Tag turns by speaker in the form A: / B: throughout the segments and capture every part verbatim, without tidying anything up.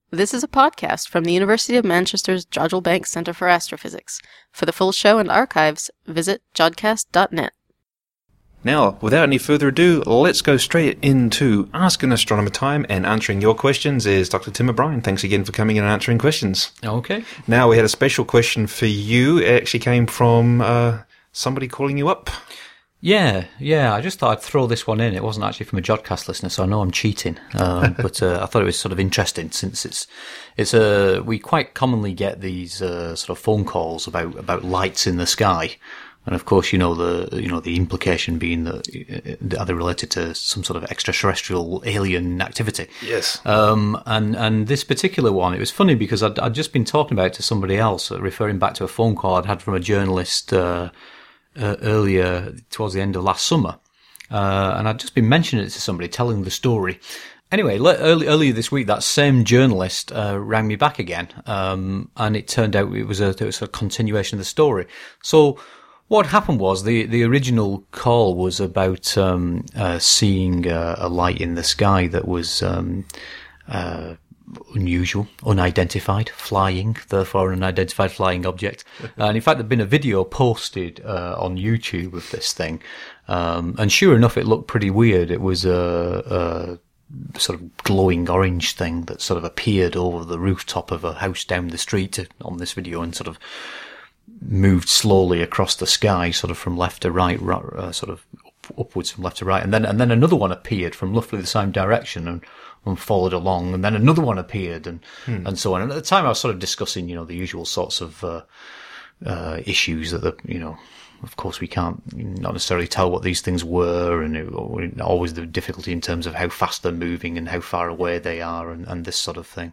A: This is a podcast from the University of Manchester's Jodrell Bank Centre for Astrophysics. For the full show and archives, visit jodcast dot net.
B: Now, without any further ado, let's go straight into Ask an Astronomer time, and answering your questions is Doctor Tim O'Brien. Thanks again for coming in and answering questions.
C: Okay.
B: Now, we had a special question for you. It actually came from uh, somebody calling you up.
C: Yeah, yeah, I just thought I'd throw this one in. It wasn't actually from a Jodcast listener, so I know I'm cheating. Um, but uh, I thought it was sort of interesting since it's, it's a, we quite commonly get these uh, sort of phone calls about, about lights in the sky. And of course, you know, the, you know, the implication being that are they related to some sort of extraterrestrial alien activity?
B: Yes.
C: Um, and, and this particular one, it was funny because I'd, I'd just been talking about it to somebody else, referring back to a phone call I'd had from a journalist, uh, Uh, earlier towards the end of last summer, uh, and I'd just been mentioning it to somebody, telling the story. Anyway, le- early, earlier this week, that same journalist uh, rang me back again, um, and it turned out it was a it was a continuation of the story. So what happened was the the original call was about um, uh, seeing uh, a light in the sky that was Um, uh, unusual, unidentified, flying, therefore an unidentified flying object. And in fact, there'd been a video posted uh, on YouTube of this thing. Um, and sure enough, it looked pretty weird. It was a, a sort of glowing orange thing that sort of appeared over the rooftop of a house down the street on this video and sort of moved slowly across the sky, sort of from left to right, uh, sort of upwards from left to right. And then, and then another one appeared from roughly the same direction and and followed along, and then another one appeared, and hmm. and so on. And at the time, I was sort of discussing, you know, the usual sorts of uh, uh, issues that the, you know, of course, we can't not necessarily tell what these things were, and it, always the difficulty in terms of how fast they're moving and how far away they are, and, and this sort of thing.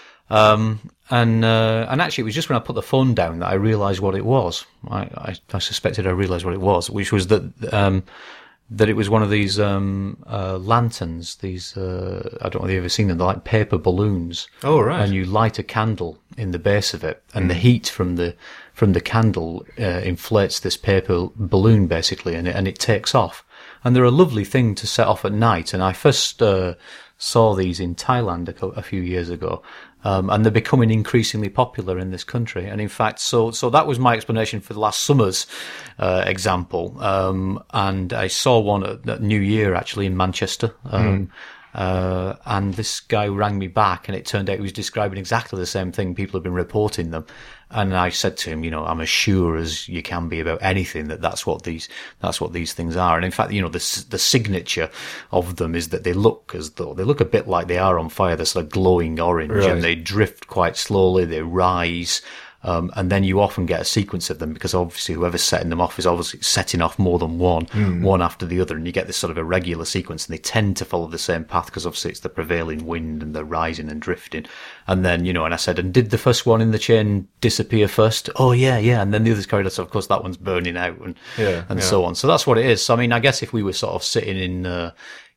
C: Um, and uh, and actually, it was just when I put the phone down that I realised what it was. I, I, I suspected I realised what it was, which was that. Um, that it was one of these um uh lanterns, these uh I don't know if you've ever seen them, they're like paper balloons.
B: Oh, right.
C: And you light a candle in the base of it, and mm. the heat from the from the candle uh, inflates this paper balloon basically, and it, and it takes off. And they're a lovely thing to set off at night, and I first uh saw these in Thailand a, a few years ago. Um, and they're becoming increasingly popular in this country. And in fact, so, so that was my explanation for the last summer's, uh, example. Um, and I saw one at, at New Year actually in Manchester. Um, mm. uh, and this guy rang me back, and it turned out he was describing exactly the same thing. People have been reporting them. And I said to him, you know, I'm as sure as you can be about anything that that's what these, that's what these things are. And in fact, you know, the, the signature of them is that they look as though, they look a bit like they are on fire. They're sort of glowing orange, right. And they drift quite slowly, they rise. Um, and then you often get a sequence of them because obviously whoever's setting them off is obviously setting off more than one, mm. one after the other. And you get this sort of irregular sequence, and they tend to follow the same path because obviously it's the prevailing wind and they're rising and drifting. And then, you know, and I said, and did the first one in the chain disappear first? Oh, yeah, yeah. And then the others carried on. So, of course, that one's burning out and,
B: yeah,
C: and
B: yeah.
C: so on. So that's what it is. So, I mean, I guess if we were sort of sitting in, uh,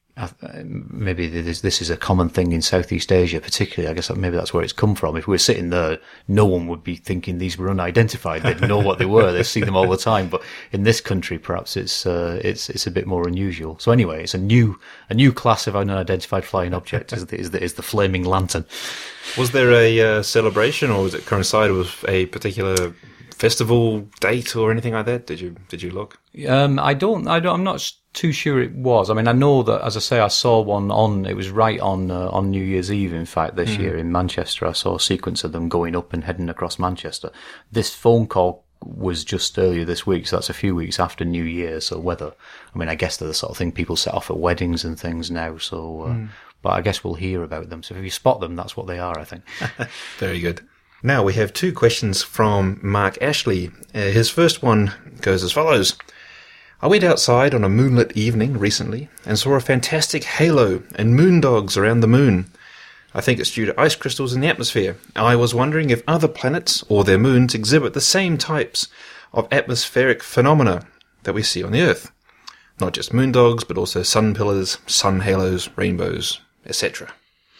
C: maybe this, this is a common thing in Southeast Asia, particularly. I guess maybe that's where it's come from. If we were sitting there, no one would be thinking these were unidentified. They'd know what they were. They see them all the time. But in this country, perhaps it's uh, it's it's a bit more unusual. So anyway, it's a new a new class of unidentified flying object. is the, is the is the flaming lantern?
B: Was there a uh, celebration, or was it coincide with a particular festival date or anything like that? Did you did you look?
C: Um, I don't. I don't. I'm not too sure it was. I mean, I know that, as I say, I saw one on. It was right on uh, on New Year's Eve. In fact, this mm. year in Manchester, I saw a sequence of them going up and heading across Manchester. This phone call was just earlier this week, so that's a few weeks after New Year. So whether, I mean, I guess they're the sort of thing people set off at weddings and things now. So, uh, mm. but I guess we'll hear about them. So if you spot them, that's what they are, I think.
B: Very good. Now we have two questions from Mark Ashley. Uh, his first one goes as follows. I went outside on a moonlit evening recently and saw a fantastic halo and moon dogs around the moon. I think it's due to ice crystals in the atmosphere. I was wondering if other planets or their moons exhibit the same types of atmospheric phenomena that we see on the Earth. Not just moon dogs, but also sun pillars, sun halos, rainbows, et cetera.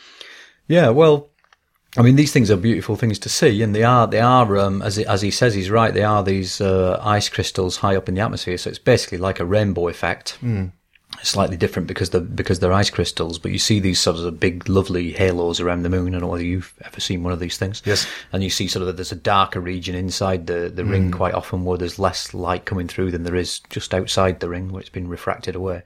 C: Yeah, well, I mean, these things are beautiful things to see, and they are, they are, um, as, it, as he says, he's right, they are these uh, ice crystals high up in the atmosphere, so it's basically like a rainbow effect.
B: Mm.
C: slightly different because they're, because they're ice crystals, but you see these sort of big, lovely halos around the moon. I don't know whether you've ever seen one of these things.
B: Yes.
C: And you see sort of, there's a darker region inside the, the mm. ring quite often where there's less light coming through than there is just outside the ring where it's been refracted away.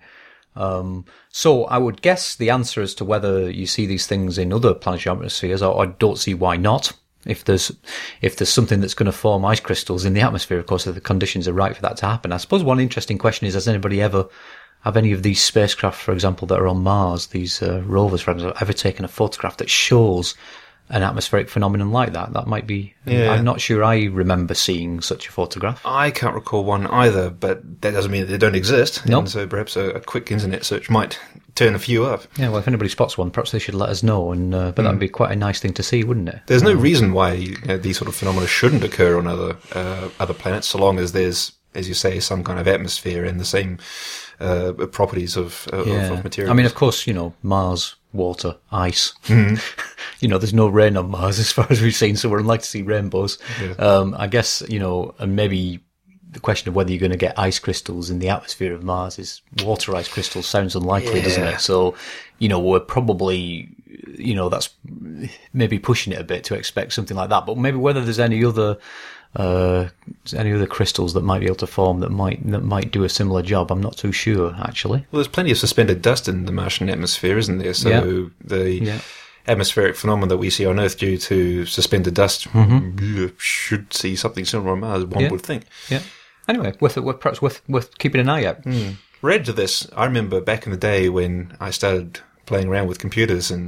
C: Um, so I would guess the answer as to whether you see these things in other planetary atmospheres, I, I don't see why not. If there's, if there's something that's going to form ice crystals in the atmosphere, of course, if the conditions are right for that to happen. I suppose one interesting question is, has anybody ever, have any of these spacecraft, for example, that are on Mars, these uh, rovers, for example, ever taken a photograph that shows an atmospheric phenomenon like that? That might be, yeah. I'm not sure I remember seeing such a photograph.
B: I can't recall one either, but that doesn't mean that they don't exist.
C: No.
B: And so perhaps a, a quick internet search might turn a few up.
C: Yeah, well, if anybody spots one, perhaps they should let us know. And uh, but mm. that'd be quite a nice thing to see, wouldn't it?
B: There's no
C: um,
B: reason why you know, these sort of phenomena shouldn't occur on other uh, other planets, so long as there's, as you say, some kind of atmosphere and the same uh, properties of, uh,
C: yeah.
B: of, of materials.
C: I mean, of course, you know, Mars, water, ice.
B: Mm.
C: You know, there's no rain on Mars as far as we've seen, so we're unlikely to see rainbows.
B: Yeah.
C: Um, I guess, you know, and maybe the question of whether you're going to get ice crystals in the atmosphere of Mars is water ice crystals sounds unlikely,
B: yeah.
C: doesn't it? So, you know, we're probably, you know, that's maybe pushing it a bit to expect something like that. But maybe whether there's any other, uh, any other crystals that might be able to form that might, that might do a similar job, I'm not too sure, actually.
B: Well, there's plenty of suspended dust in the Martian atmosphere, isn't there? So
C: yeah.
B: the
C: yeah.
B: atmospheric phenomena that we see on Earth due to suspended dust
C: mm-hmm.
B: should see something similar on Mars, one
C: yeah.
B: would think.
C: Yeah. Anyway, worth, worth perhaps worth, worth keeping an eye out.
B: Mm. Read to this, I remember back in the day when I started playing around with computers, and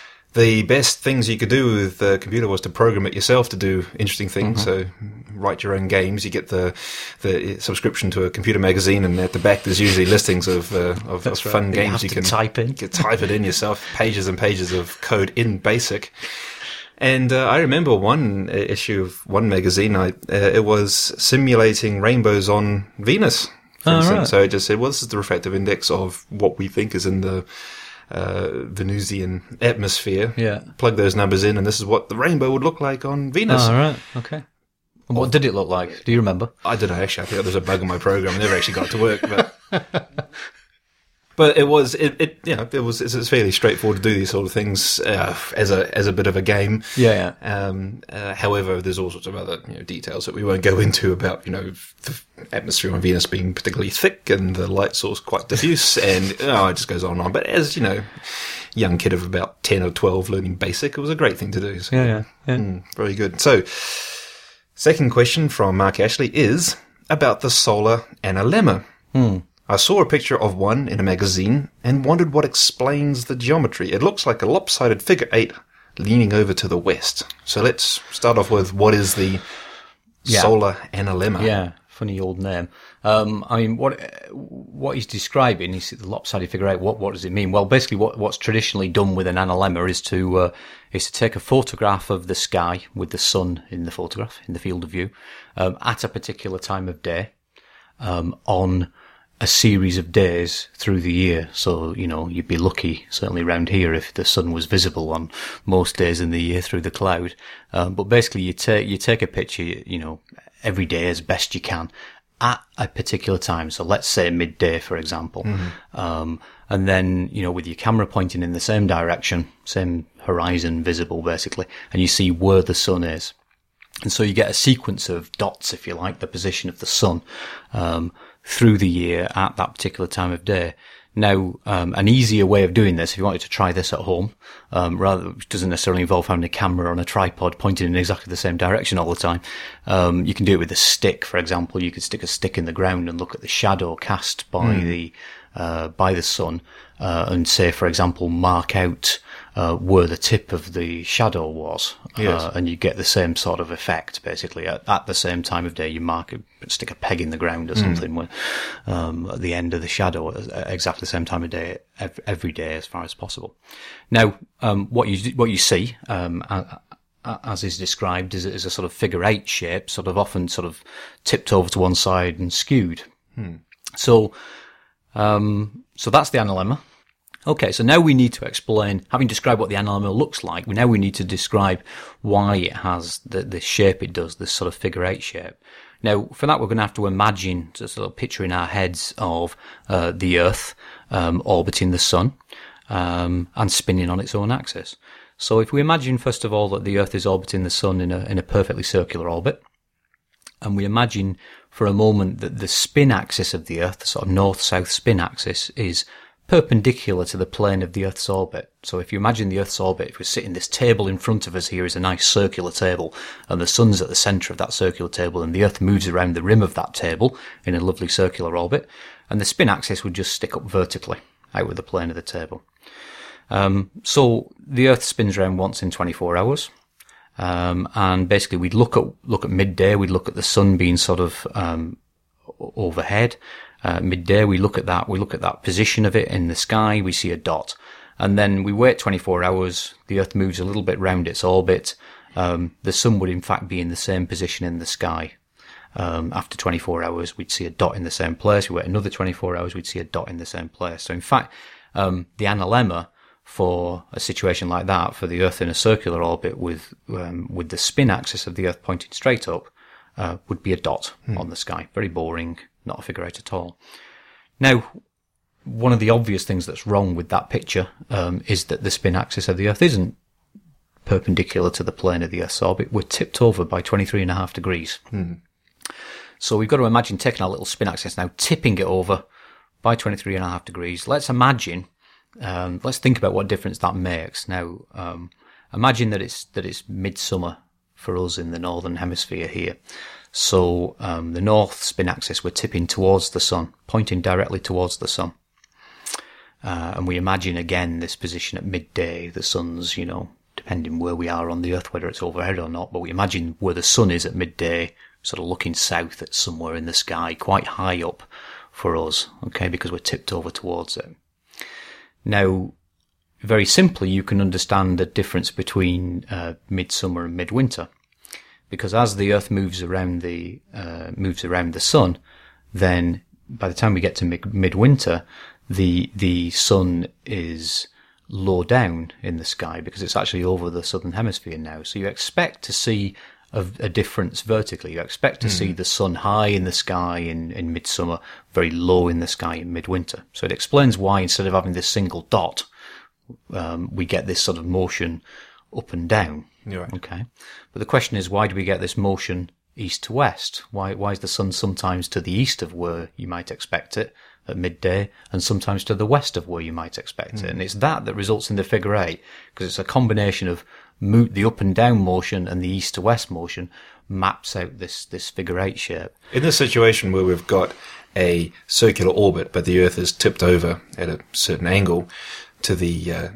B: the best things you could do with the computer was to program it yourself to do interesting things. Mm-hmm. So write your own games. You get the the subscription to a computer magazine, and at the back there's usually listings of uh, of, of fun
C: right.
B: games
C: you,
B: you can
C: type in.
B: You can type it in yourself. Pages and pages of code in BASIC. And uh, I remember one issue of one magazine. I uh, it was simulating rainbows on Venus, for
C: oh,
B: instance.
C: right.
B: So it just said, "Well, this is the refractive index of what we think is in the uh, Venusian atmosphere.
C: Yeah,
B: plug those numbers in, and this is what the rainbow would look like on Venus."
C: Oh, right, okay. And what did it look like? Do you remember?
B: I don't know. Actually, I think there's a bug in my program. I never actually got to work, but. But it was, it, it, you know, it was, it's, it's fairly straightforward to do these sort of things, uh, as a, as a bit of a game.
C: Yeah, yeah.
B: Um, uh, however, there's all sorts of other, you know, details that we won't go into about, you know, the atmosphere on Venus being particularly thick and the light source quite diffuse, and, oh, it just goes on and on. But as, you know, young kid of about ten or twelve learning BASIC, it was a great thing to do. So,
C: yeah, yeah, yeah.
B: Mm, very good. So, second question from Mark Ashley is about the solar analemma.
C: Hmm.
B: I saw a picture of one in a magazine and wondered what explains the geometry. It looks like a lopsided figure eight leaning over to the west. So let's start off with what is the
C: yeah.
B: solar analemma?
C: Yeah, funny old name. Um, I mean, what what he's describing is the lopsided figure eight. What what does it mean? Well, basically, what what's traditionally done with an analemma is to uh, is to take a photograph of the sky with the sun in the photograph in the field of view um, at a particular time of day um, on a series of days through the year. So, you know, you'd be lucky, certainly around here, if the sun was visible on most days in the year through the cloud. Um, but basically you take, you take a picture, you know, every day as best you can at a particular time. So let's say midday, for example. Mm-hmm. Um, and then, you know, with your camera pointing in the same direction, same horizon visible basically, and you see where the sun is. And so you get a sequence of dots, if you like, the position of the sun, um, through the year at that particular time of day. Now, um, an easier way of doing this, if you wanted to try this at home, um, rather, which doesn't necessarily involve having a camera on a tripod pointing in exactly the same direction all the time, um, you can do it with a stick, for example. You could stick a stick in the ground and look at the shadow cast by mm. the, uh, by the sun, uh, and say, for example, mark out, uh, where the tip of the shadow was.
B: Yes.
C: Uh, and you get the same sort of effect, basically. At, at the same time of day, you mark it, stick a peg in the ground or something, mm. with, um, at the end of the shadow at exactly the same time of day, every, every day as far as possible. Now, um, what you, what you see, um, as is described, is, is a sort of figure eight shape, sort of often sort of tipped over to one side and skewed.
B: Hmm.
C: So, um, so that's the analemma. Okay, so now we need to explain, having described what the analemma looks like, now we need to describe why it has the, the shape it does, this sort of figure eight shape. Now, for that, we're going to have to imagine, just a little picture in our heads of uh, the Earth um, orbiting the Sun um, and spinning on its own axis. So if we imagine, first of all, that the Earth is orbiting the Sun in a, in a perfectly circular orbit, and we imagine for a moment that the spin axis of the Earth, the sort of north-south spin axis, is perpendicular to the plane of the Earth's orbit. So if you imagine the Earth's orbit, if we're sitting, this table in front of us here is a nice circular table, and the Sun's at the centre of that circular table, and the Earth moves around the rim of that table in a lovely circular orbit, and the spin axis would just stick up vertically out of the plane of the table. Um, so the Earth spins around once in twenty-four hours. Um, and basically we'd look at, look at midday, we'd look at the Sun being sort of, um, overhead. Uh, midday, we look at that, we look at that position of it in the sky, we see a dot. And then we wait twenty-four hours, the Earth moves a little bit round its orbit, um, the Sun would in fact be in the same position in the sky. Um, after twenty-four hours, we'd see a dot in the same place, we wait another twenty-four hours, we'd see a dot in the same place. So in fact, um, the analemma for a situation like that, for the Earth in a circular orbit with, um, with the spin axis of the Earth pointing straight up, uh, would be a dot hmm. on the sky. Very boring. Not a figure eight at all. Now, one of the obvious things that's wrong with that picture um, is that the spin axis of the Earth isn't perpendicular to the plane of the Earth's orbit. We're tipped over by twenty-three and a half degrees. Mm. So we've got to imagine taking our little spin axis now, tipping it over by twenty-three and a half degrees. Let's imagine, um, let's think about what difference that makes. Now, um, imagine that it's that it's midsummer for us in the northern hemisphere here. So um, the north spin axis, we're tipping towards the Sun, pointing directly towards the Sun. Uh, and we imagine again this position at midday, the Sun's, you know, depending where we are on the Earth, whether it's overhead or not, but we imagine where the Sun is at midday, sort of looking south at somewhere in the sky, quite high up for us, okay, because we're tipped over towards it. Now, very simply, you can understand the difference between uh, midsummer and midwinter. Because as the Earth moves around the uh, moves around the Sun, then by the time we get to mid- midwinter, the the Sun is low down in the sky because it's actually over the southern hemisphere now. So you expect to see a, a difference vertically. You expect to mm. see the Sun high in the sky in, in midsummer, very low in the sky in midwinter. So it explains why instead of having this single dot, um, we get this sort of motion up and down.
B: You're right.
C: Okay. But the question is, why do we get this motion east to west? Why, why is the Sun sometimes to the east of where you might expect it at midday and sometimes to the west of where you might expect mm. it? And it's that that results in the figure eight, because it's a combination of mo- the up and down motion and the east to west motion maps out this, this figure eight shape.
B: In this situation where we've got a circular orbit, but the Earth is tipped over at a certain angle to the uh,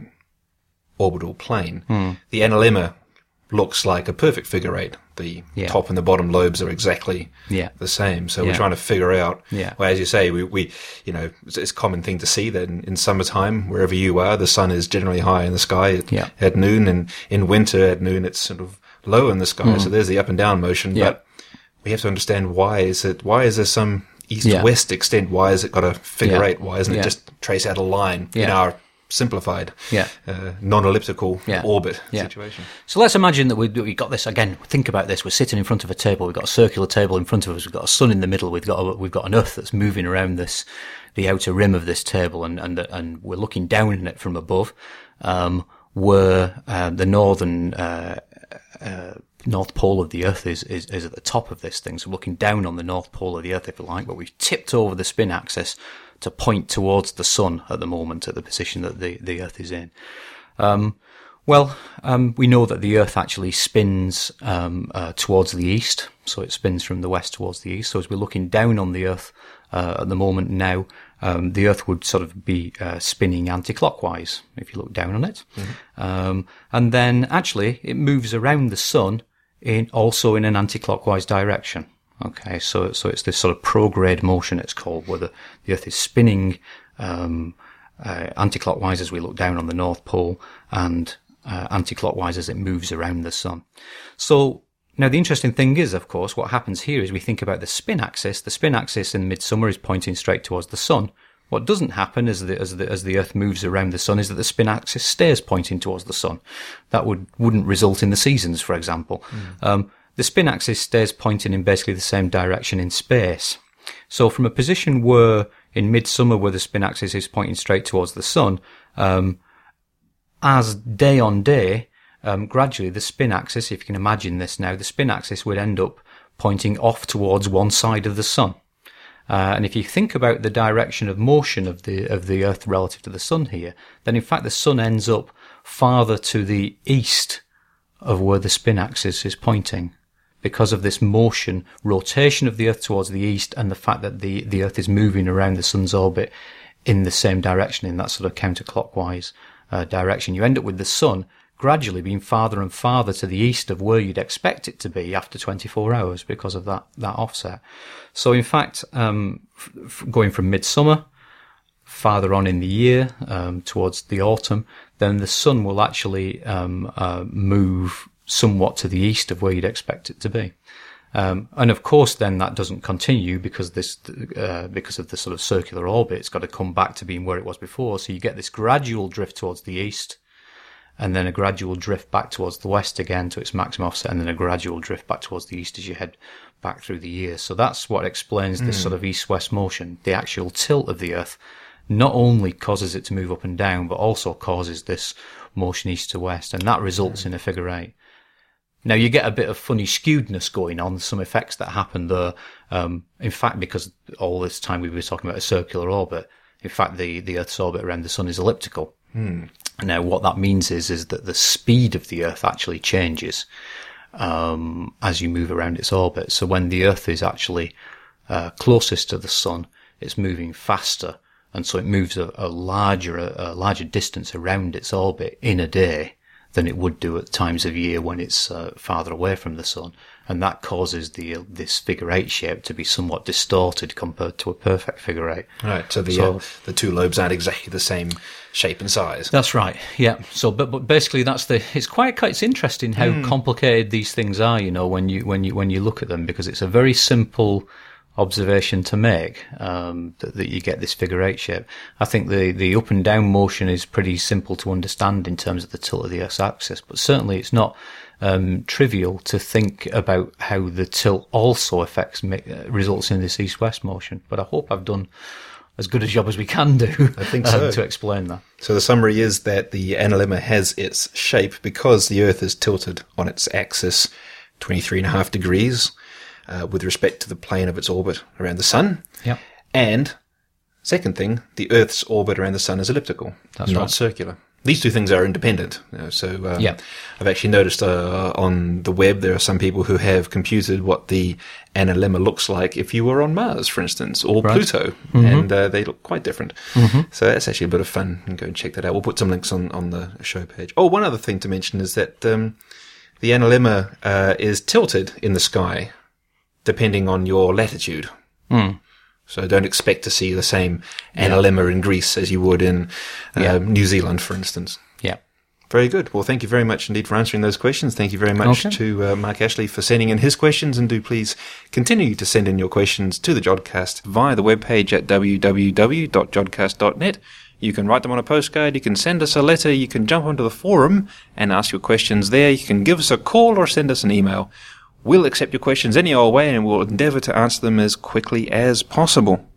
B: orbital plane, mm. the analemma looks like a perfect figure eight. The yeah. top and the bottom lobes are exactly yeah. the same. So yeah. we're trying to figure out, yeah. well, as you say, we, we, you know, it's, it's a common thing to see that in, in summertime, wherever you are, the Sun is generally high in the sky at, yeah. at noon, and in winter at noon, it's sort of low in the sky. Mm. So there's the up and down motion, yeah. but we have to understand why is it, why is there some east-west yeah. extent? Why has it got a figure yeah. eight? Why isn't yeah. it just trace out a line yeah. in our simplified, yeah. uh, non-elliptical yeah. orbit yeah. situation?
C: So let's imagine that we we got this again. Think about this: we're sitting in front of a table. We've got a circular table in front of us. We've got a Sun in the middle. We've got a, we've got an Earth that's moving around this, the outer rim of this table, and and and we're looking down on it from above. Um, where uh, the northern uh, uh, north pole of the Earth is, is is at the top of this thing. So we're looking down on the north pole of the Earth, if you like, but we've tipped over the spin axis to point towards the Sun at the moment, at the position that the, the Earth is in. Um, well, um, we know that the Earth actually spins um, uh, towards the east, so it spins from the west towards the east. So as we're looking down on the Earth uh, at the moment now, um, the Earth would sort of be uh, spinning anti-clockwise if you look down on it. Mm-hmm. Um, and then actually it moves around the Sun in also in an anti-clockwise direction. Okay, so so it's this sort of prograde motion, it's called, where the, the Earth is spinning um, uh, anti-clockwise as we look down on the North Pole, and uh, anti-clockwise as it moves around the Sun. So now the interesting thing is, of course, what happens here is we think about the spin axis. The spin axis in midsummer is pointing straight towards the Sun. What doesn't happen as the as the as the Earth moves around the sun is that the spin axis stays pointing towards the sun. That would wouldn't result in the seasons, for example. Mm. Um, the spin axis stays pointing in basically the same direction in space. So from a position where in midsummer where the spin axis is pointing straight towards the sun, um, as day on day, um, gradually the spin axis, if you can imagine this now, the spin axis would end up pointing off towards one side of the sun. Uh, and if you think about the direction of motion of the of the Earth relative to the sun here, then in fact the sun ends up farther to the east of where the spin axis is pointing, because of this motion, rotation of the Earth towards the east, and the fact that the, the Earth is moving around the sun's orbit in the same direction, in that sort of counterclockwise uh, direction. You end up with the sun gradually being farther and farther to the east of where you'd expect it to be after twenty-four hours because of that, that offset. So in fact, um, f- going from midsummer, farther on in the year, um, towards the autumn, then the sun will actually um, uh, move somewhat to the east of where you'd expect it to be. Um, and of course then that doesn't continue because this, uh, because of the sort of circular orbit. It's got to come back to being where it was before. So you get this gradual drift towards the east, and then a gradual drift back towards the west again to its maximum offset, and then a gradual drift back towards the east as you head back through the year. So that's what explains this mm. sort of east-west motion. The actual tilt of the Earth not only causes it to move up and down, but also causes this motion east to west, and that results mm. in a figure eight. Now, you get a bit of funny skewedness going on, some effects that happen there. Um, in fact, because all this time we were talking about a circular orbit, in fact, the, the Earth's orbit around the sun is elliptical.
B: Hmm.
C: Now, what that means is, is that the speed of the Earth actually changes, um, as you move around its orbit. So when the Earth is actually, uh, closest to the sun, it's moving faster. And so it moves a, a larger, a, a larger distance around its orbit in a day than it would do at times of year when it's uh, farther away from the sun, and that causes the uh, this figure eight shape to be somewhat distorted compared to a perfect figure eight.
B: Right. So the
C: so,
B: uh, the two lobes aren't exactly the same shape and size.
C: That's right. Yeah. So, but but basically, that's the. It's quite it's interesting how mm. complicated these things are. You know, when you when you when you look at them, because it's a very simple observation to make, um, that, that you get this figure eight shape. I think the, the up and down motion is pretty simple to understand in terms of the tilt of the Earth's axis, but certainly it's not um, trivial to think about how the tilt also affects, results in this east-west motion. But I hope I've done as good a job as we can do
B: I think so.
C: um, to explain that.
B: So the summary is that the analemma has its shape because the Earth is tilted on its axis twenty-three and a half degrees. Uh, with respect to the plane of its orbit around the sun.
C: Yep.
B: And, second thing, the Earth's orbit around the sun is elliptical,
C: That's
B: not
C: right.
B: circular. These two things are independent. You know, so um,
C: yep.
B: I've actually noticed uh, on the web there are some people who have computed what the analemma looks like if you were on Mars, for instance, or
C: right.
B: Pluto,
C: mm-hmm.
B: and uh, they look quite different.
C: Mm-hmm.
B: So that's actually a bit of fun. You can go and check that out. We'll put some links on, on the show page. Oh, one other thing to mention is that um, the analemma uh, is tilted in the sky depending on your latitude.
C: Mm.
B: So don't expect to see the same analemma in Greece as you would in uh,
C: yeah.
B: New Zealand, for instance.
C: Yeah.
B: Very good. Well, thank you very much indeed for answering those questions. Thank you very much
C: okay.
B: to uh, Mark Ashley for sending in his questions, and do please continue to send in your questions to the Jodcast via the webpage at w w w dot jodcast dot net. You can write them on a postcard, you can send us a letter, you can jump onto the forum and ask your questions there, you can give us a call or send us an email. We'll accept your questions any old way, and we'll endeavour to answer them as quickly as possible.